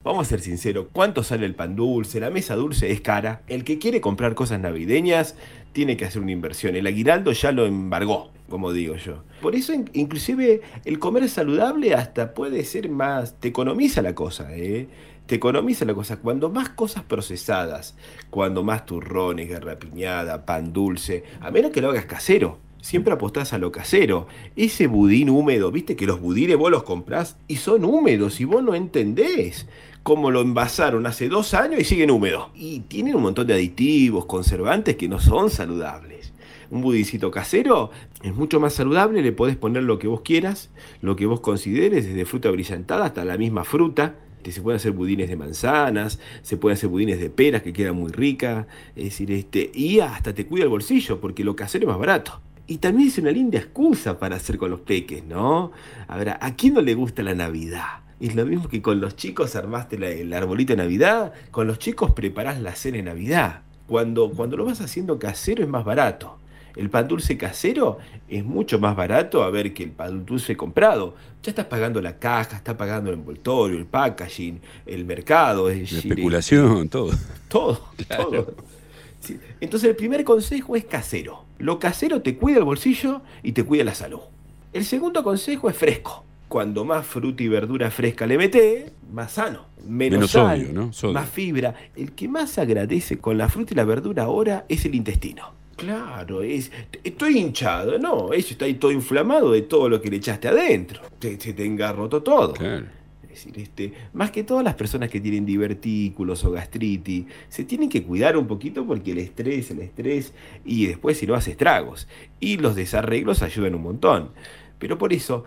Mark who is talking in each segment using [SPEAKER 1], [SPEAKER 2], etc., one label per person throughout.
[SPEAKER 1] vamos a ser sinceros, ¿cuánto sale el pan dulce? La mesa dulce es cara. El que quiere comprar cosas navideñas tiene que hacer una inversión. El aguinaldo ya lo embargó, como digo yo. Por eso, inclusive, el comer saludable hasta puede ser más, te economiza la cosa, ¿eh? Te economiza la cosa. Cuando más cosas procesadas, cuando más turrones, garrapiñada, pan dulce, a menos que lo hagas casero. Siempre apostás a lo casero. Ese budín húmedo, viste que los budines vos los comprás y son húmedos y vos no entendés cómo lo envasaron hace 2 años y siguen húmedos. Y tienen un montón de aditivos, conservantes que no son saludables. Un budincito casero es mucho más saludable, le podés poner lo que vos quieras, lo que vos consideres, desde fruta brillantada hasta la misma fruta. Se pueden hacer budines de manzanas, se pueden hacer budines de peras que quedan muy ricas, es decir, y hasta te cuida el bolsillo porque lo casero es más barato. Y también es una linda excusa para hacer con los peques, ¿no? A ver, ¿a quién no le gusta la Navidad? Es lo mismo que con los chicos armaste el arbolito de Navidad, con los chicos preparás la cena de Navidad. Cuando lo vas haciendo casero es más barato. El pan dulce casero es mucho más barato a ver que el pan dulce comprado. Ya estás pagando la caja, estás pagando el envoltorio, el packaging, el mercado, es
[SPEAKER 2] La
[SPEAKER 1] decir,
[SPEAKER 2] especulación, todo.
[SPEAKER 1] todo,
[SPEAKER 2] Claro.
[SPEAKER 1] todo. Sí. Entonces el primer consejo es casero. Lo casero te cuida el bolsillo y te cuida la salud. El segundo consejo es fresco. Cuando más fruta y verdura fresca le metés, más sano. Menos sal,
[SPEAKER 2] sodio, ¿no? Sodio.
[SPEAKER 1] más fibra. El que más agradece con la fruta y la verdura ahora es el intestino. Claro, estoy hinchado, no, eso está ahí todo inflamado de todo lo que le echaste adentro. Se te engarrotó todo.
[SPEAKER 2] Claro.
[SPEAKER 1] Es decir, más que todas las personas que tienen divertículos o gastritis, se tienen que cuidar un poquito porque el estrés, y después si no hace estragos. Y los desarreglos ayudan un montón. Pero por eso,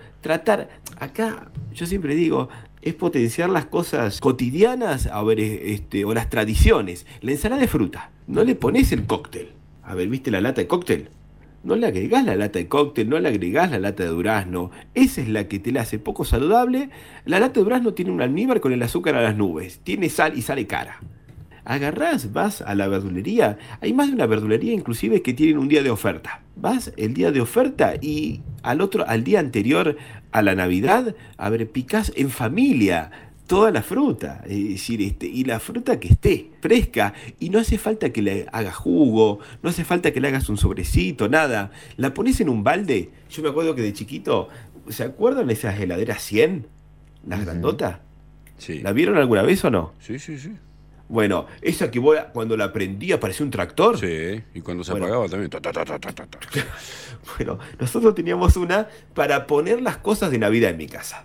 [SPEAKER 1] acá, yo siempre digo, es potenciar las cosas cotidianas, a ver, o las tradiciones. La ensalada de fruta, no le pones el cóctel. A ver, ¿viste la lata de cóctel? No le agregás la lata de cóctel, no le agregás la lata de durazno. Esa es la que te la hace poco saludable. La lata de durazno tiene un almíbar con el azúcar a las nubes. Tiene sal y sale cara. Agarrás, vas a la verdulería. Hay más de una verdulería inclusive que tienen un día de oferta. Vas el día de oferta y al día anterior a la Navidad, a ver, picás en familia toda la fruta, es decir, y la fruta que esté fresca, y no hace falta que le hagas jugo, no hace falta que le hagas un sobrecito, nada. La pones en un balde. Yo me acuerdo que de chiquito, ¿se acuerdan de esas heladeras 100? Las grandotas.
[SPEAKER 2] Sí.
[SPEAKER 1] ¿La vieron alguna vez o no?
[SPEAKER 2] Sí, sí, sí.
[SPEAKER 1] Bueno, esa que vos cuando la prendía parecía un tractor.
[SPEAKER 2] Sí, y cuando se
[SPEAKER 1] Bueno.
[SPEAKER 2] apagaba también. Ta, ta, ta, ta, ta, ta.
[SPEAKER 1] Bueno, nosotros teníamos una para poner las cosas de Navidad en mi casa.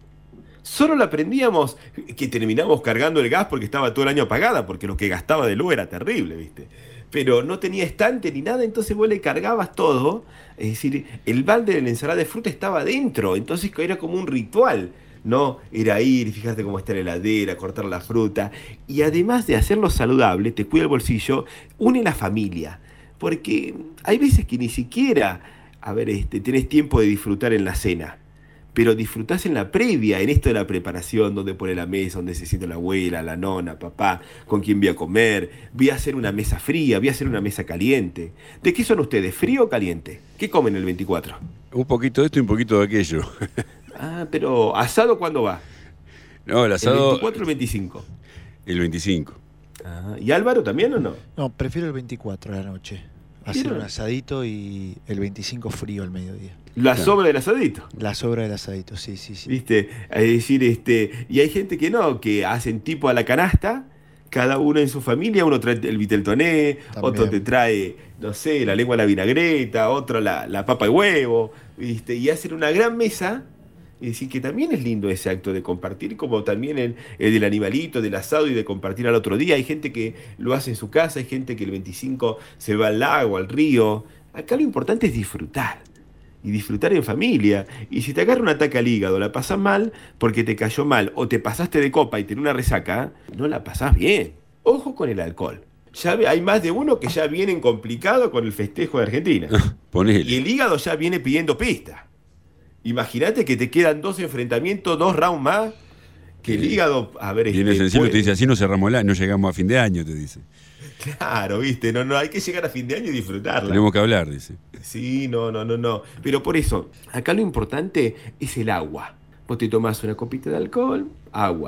[SPEAKER 1] Solo la prendíamos, que terminamos cargando el gas porque estaba todo el año apagada, porque lo que gastaba de luz era terrible, ¿viste? Pero no tenía estante ni nada, entonces vos le cargabas todo, es decir, el balde de la ensalada de fruta estaba dentro, entonces era como un ritual, ¿no? Era ir y fijarte cómo está la heladera, cortar la fruta, y además de hacerlo saludable, te cuida el bolsillo, une la familia, porque hay veces que ni siquiera, a ver, tenés tiempo de disfrutar en la cena. Pero disfrutás en la previa, en esto de la preparación, donde pone la mesa, donde se sienta la abuela, la nona, papá, con quién voy a comer, voy a hacer una mesa fría, voy a hacer una mesa caliente. ¿De qué son ustedes, frío o caliente? ¿Qué comen el 24?
[SPEAKER 2] Un poquito de esto y un poquito de aquello.
[SPEAKER 1] Ah, pero ¿asado cuándo va?
[SPEAKER 2] No, el
[SPEAKER 1] ¿El
[SPEAKER 2] asado.
[SPEAKER 1] 24 o el 25?
[SPEAKER 2] El 25.
[SPEAKER 1] Ah, ¿y Álvaro también o no?
[SPEAKER 3] No, prefiero el 24 a la noche. Hacer
[SPEAKER 1] ¿Vieron?
[SPEAKER 3] un asadito y el 25 frío al mediodía.
[SPEAKER 1] La
[SPEAKER 2] Claro.
[SPEAKER 1] sobra del asadito.
[SPEAKER 3] La sobra del asadito, sí, sí, sí.
[SPEAKER 1] ¿Viste? Es decir, y hay gente que no, que hacen tipo a la canasta, cada uno en su familia, uno trae el viteltoné,
[SPEAKER 3] También.
[SPEAKER 1] otro te trae, no sé, la lengua a la vinagreta, otro la papa y huevo, ¿viste? Y hacen una gran mesa, y decir que también es lindo ese acto de compartir, como también el del animalito, del asado y de compartir al otro día. Hay gente que lo hace en su casa, hay gente que el 25 se va al lago, al río. Acá lo importante es disfrutar. Y disfrutar en familia. Y si te agarra un ataque al hígado, la pasás mal porque te cayó mal o te pasaste de copa y tenés una resaca, no la pasás bien. Ojo con el alcohol. Hay más de uno que ya vienen complicado con el festejo de Argentina. Y
[SPEAKER 2] Ponele.
[SPEAKER 1] el hígado ya viene pidiendo pista. Imagínate que te quedan 2 enfrentamientos, 2 rounds más, que el hígado, a ver,
[SPEAKER 2] Viene sensible y te
[SPEAKER 1] puede-
[SPEAKER 2] dice, así no cerramos el año, no llegamos a fin de año, te dice.
[SPEAKER 1] Claro, viste, no, hay que llegar a fin de año y disfrutarla.
[SPEAKER 2] Tenemos que hablar, dice.
[SPEAKER 1] Sí, no. Pero por eso, acá lo importante es el agua. Vos te tomás una copita de alcohol, agua.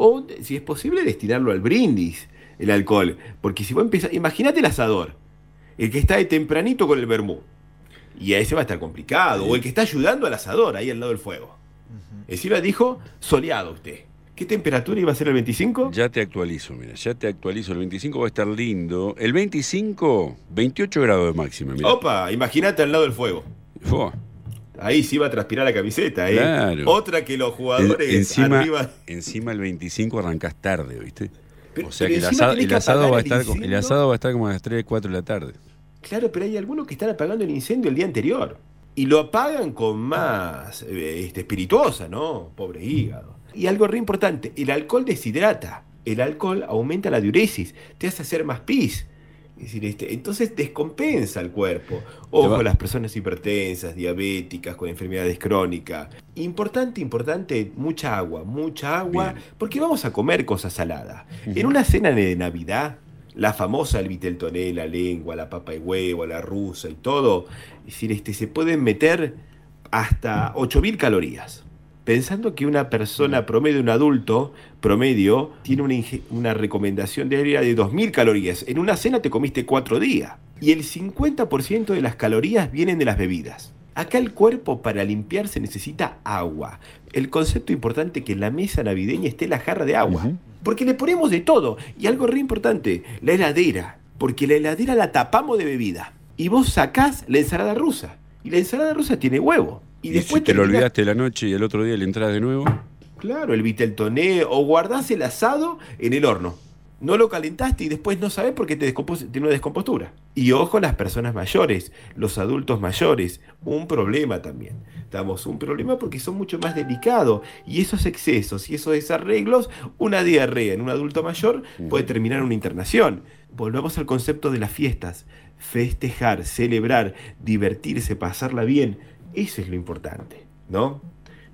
[SPEAKER 1] O, si es posible, destinarlo al brindis, el alcohol. Porque si vos empezás, imagínate el asador, el que está de tempranito con el vermú. Y a ese va a estar complicado. O el que está ayudando al asador, ahí al lado del fuego. Encima dijo, soleado usted. ¿Qué temperatura iba a ser el 25?
[SPEAKER 2] Ya te actualizo, mira, ya te actualizo. El 25 va a estar lindo. El 25, 28 grados de máxima, mira.
[SPEAKER 1] Opa, imagínate al lado del fuego.
[SPEAKER 2] Fua.
[SPEAKER 1] Ahí sí va a transpirar la camiseta, ¿eh?
[SPEAKER 2] Claro.
[SPEAKER 1] Otra que los jugadores arriba.
[SPEAKER 2] Encima el 25 arrancás tarde, ¿viste?
[SPEAKER 1] Pero-
[SPEAKER 2] o sea
[SPEAKER 1] pero
[SPEAKER 2] que
[SPEAKER 1] encima tenés que apagar el
[SPEAKER 2] el
[SPEAKER 1] incendio.
[SPEAKER 2] asado va a estar como a las 3, 4 de la tarde.
[SPEAKER 1] Claro, pero hay algunos que están apagando el incendio el día anterior. Y lo apagan con más espirituosa, ¿no? Pobre hígado. Y algo re importante, el alcohol deshidrata. El alcohol aumenta la diuresis, te hace hacer más pis. Es decir, entonces descompensa el cuerpo. Ojo a las personas hipertensas, diabéticas, con enfermedades crónicas. Importante, mucha agua,
[SPEAKER 2] Bien.
[SPEAKER 1] porque vamos a comer cosas saladas. En una cena de Navidad, la famosa el viteltoné, la lengua, la papa y huevo, la rusa y todo, es decir, se pueden meter hasta 8.000 calorías. Pensando que una persona promedio, un adulto promedio, tiene una recomendación diaria de 2.000 calorías. En una cena te comiste 4 días. Y el 50% de las calorías vienen de las bebidas. Acá el cuerpo para limpiarse necesita agua. El concepto importante es que en la mesa navideña esté la jarra de agua. Porque le ponemos de todo. Y algo re importante, la heladera. Porque la heladera la tapamos de bebida. Y vos sacás la ensalada rusa. Y la ensalada rusa tiene huevo.
[SPEAKER 2] Y
[SPEAKER 1] después
[SPEAKER 2] si te lo
[SPEAKER 1] terminás-
[SPEAKER 2] olvidaste la noche y el otro día le entras de nuevo.
[SPEAKER 1] Claro, el viteltoné, o guardás el asado en el horno. No lo calentaste y después no sabés porque tiene una descompostura. Y ojo a las personas mayores, los adultos mayores, un problema también. Un problema porque son mucho más delicados. Y esos excesos y esos desarreglos, una diarrea en un adulto mayor puede terminar en una internación. Volvamos al concepto de las fiestas. Festejar, celebrar, divertirse, pasarla bien. Eso es lo importante, ¿no?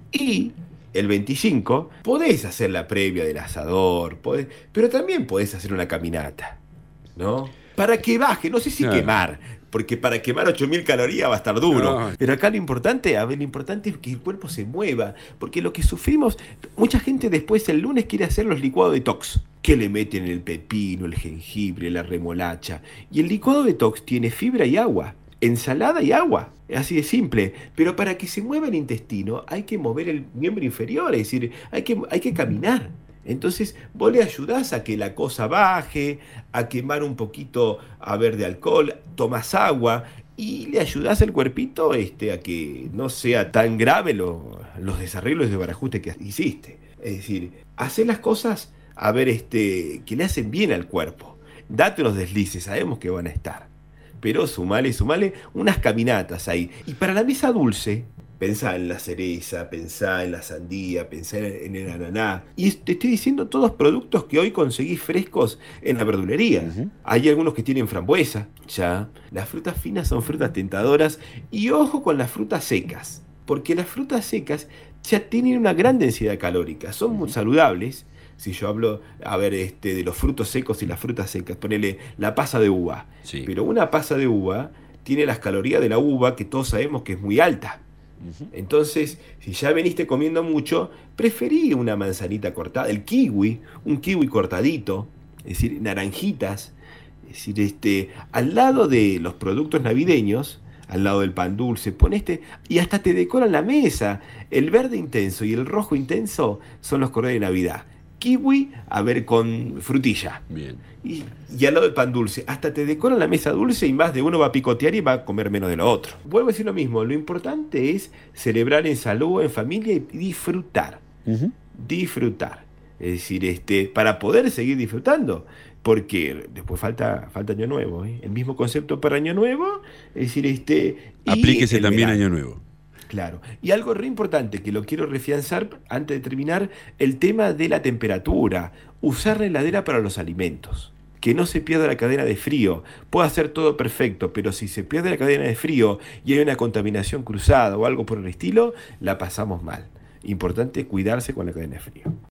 [SPEAKER 1] Y el 25 podés hacer la previa del asador, pero también podés hacer una caminata, ¿no? Para que baje, no sé si
[SPEAKER 2] Claro.
[SPEAKER 1] quemar, porque para quemar 8.000 calorías va a estar duro.
[SPEAKER 2] No.
[SPEAKER 1] Pero acá lo importante es que el cuerpo se mueva, porque lo que sufrimos, mucha gente después el lunes quiere hacer los licuados detox, que le meten el pepino, el jengibre, la remolacha. Y el licuado detox tiene fibra y agua, ensalada y agua. Así de simple, pero para que se mueva el intestino hay que mover el miembro inferior, es decir, hay que caminar. Entonces vos le ayudás a que la cosa baje, a quemar un poquito de alcohol, tomás agua y le ayudás al cuerpito a que no sea tan grave los desarreglos de barajuste que hiciste. Es decir, hacer las cosas que le hacen bien al cuerpo. Date los deslices, sabemos que van a estar. Pero sumale unas caminatas ahí. Y para la mesa dulce, pensá en la cereza, pensá en la sandía, pensá en el ananá. Y te estoy diciendo todos productos que hoy conseguís frescos en la verdulería. Hay algunos que tienen frambuesa, ya. Las frutas finas son frutas tentadoras. Y ojo con las frutas secas. Porque las frutas secas ya tienen una gran densidad calórica. Son muy saludables. Si yo hablo, de los frutos secos y las frutas secas, ponele la pasa de uva.
[SPEAKER 2] Sí.
[SPEAKER 1] Pero una pasa de uva tiene las calorías de la uva que todos sabemos que es muy alta. Entonces, si ya veniste comiendo mucho, preferí una manzanita cortada, un kiwi cortadito, es decir, naranjitas, es decir, al lado de los productos navideños, al lado del pan dulce, y hasta te decoran la mesa. El verde intenso y el rojo intenso son los corderos de Navidad. Kiwi, con frutilla.
[SPEAKER 2] Bien.
[SPEAKER 1] Y al lado del pan dulce, hasta te decoran la mesa dulce y más de uno va a picotear y va a comer menos de lo otro. Vuelvo a decir lo mismo, lo importante es celebrar en salud, en familia y disfrutar. Disfrutar. Es decir, para poder seguir disfrutando. Porque después falta Año Nuevo, ¿eh? El mismo concepto para Año Nuevo, es decir, y
[SPEAKER 2] Aplíquese
[SPEAKER 1] el
[SPEAKER 2] también
[SPEAKER 1] verano.
[SPEAKER 2] Año Nuevo.
[SPEAKER 1] Claro. Y algo re importante que lo quiero refianzar antes de terminar, el tema de la temperatura. Usar la heladera para los alimentos. Que no se pierda la cadena de frío. Puede hacer todo perfecto, pero si se pierde la cadena de frío y hay una contaminación cruzada o algo por el estilo, la pasamos mal. Importante cuidarse con la cadena de frío.